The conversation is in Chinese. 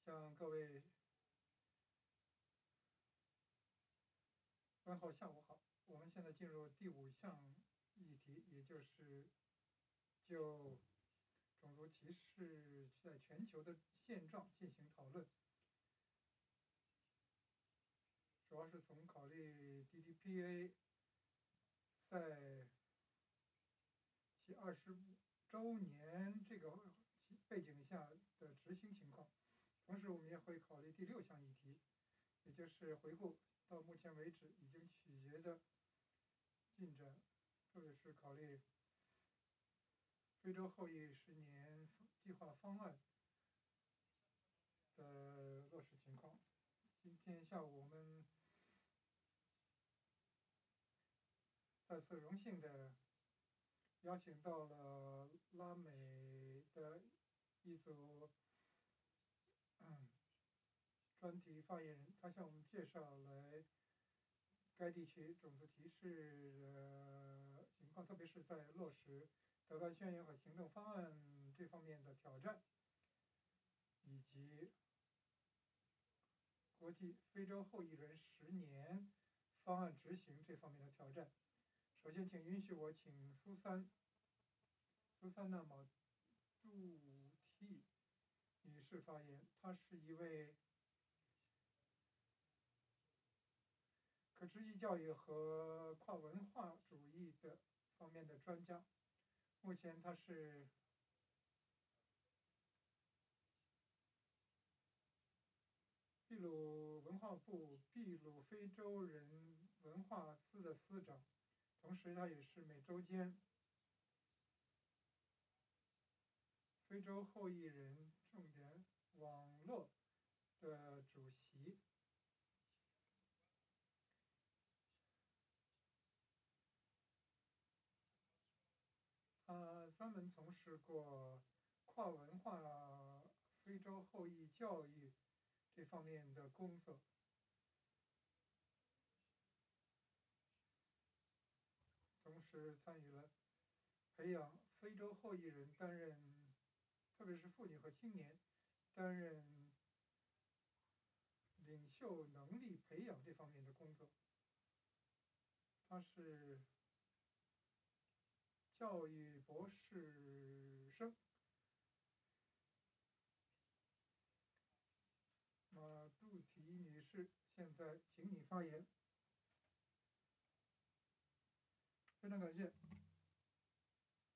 向各位问候，下午好。我们现在进入第5项议题，也就是就种族歧视在全球的现状进行讨论，主要是从考虑 DDPA 在其25周年这个背景下的执行情况。同时，我们也会考虑第6项议题，也就是回顾到目前为止已经取决的进展，特别是考虑非洲后裔10年计划方案的落实情况。今天下午我们再次荣幸的邀请到了拉美的一组专题发言人，他向我们介绍来该地区种族歧视的情况，特别是在落实德班宣言和行动方案这方面的挑战，以及国际非洲后裔人10年方案执行这方面的挑战。首先，请允许我请苏珊娜·毛杜蒂女士发言。她是一位可持续教育和跨文化主义的方面的专家。目前，她是秘鲁文化部秘鲁非洲人文化司的司长，同时他也是美洲间非洲后裔人重点网络的主席。他专门从事过跨文化非洲后裔教育这方面的工作，同时参与了培养非洲后裔人担任，特别是妇女和青年担任领袖能力培养这方面的工作。他是教育博士生。马杜提女士，现在请你发言。非常感谢。